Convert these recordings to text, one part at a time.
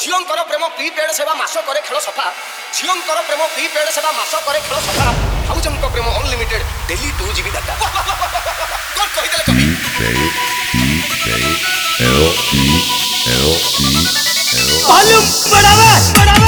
ଝିଅଙ୍କର ପ୍ରେମ ପ୍ରିପେଡ୍ ସେବା ମାସ କରେ ଖେଳ ସଫା ଝିଅଙ୍କର ପ୍ରେମ ପ୍ରିପେଡ୍ ସେବା ମାସ କରେ ଖେଳ ସଫା ଭାଉଜଙ୍କ ପ୍ରେମ ଅନଲିମିଟେଡ୍ ଡେଲି 2 GB ଡାଟା କଣ କହିଦେଲେ କବି वॉल्यूम बढ़ावा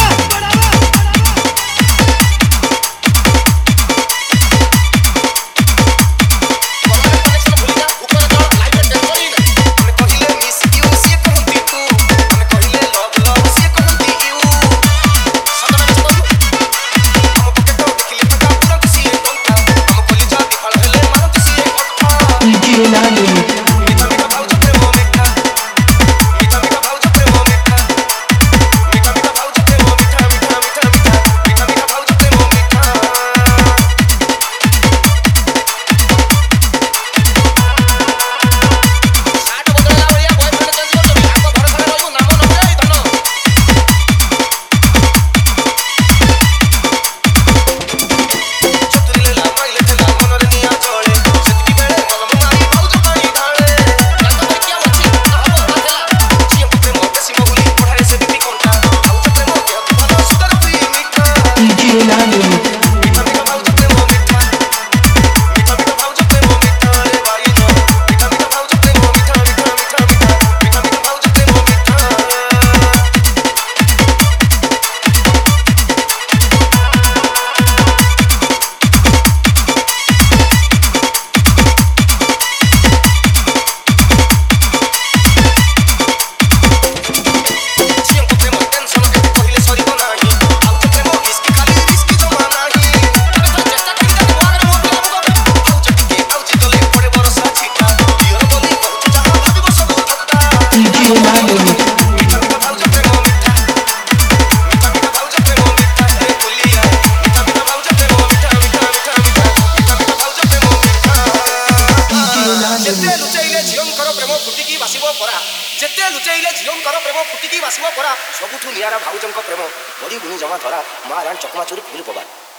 ଯେତେ ଲୁଚେଇଲେ ଝିଅଙ୍କର ପ୍ରେମ ଫୁଟିକି ବାସିବ ପରା ସବୁଠୁ ନିଆରା ଭାଉଜଙ୍କ ପ୍ରେମ ବଡ଼ି ଗୁଣି ଜମା ଧରା ମା ରାଣ ଚକମା ଚୋରି ଫୁଲ ପବା।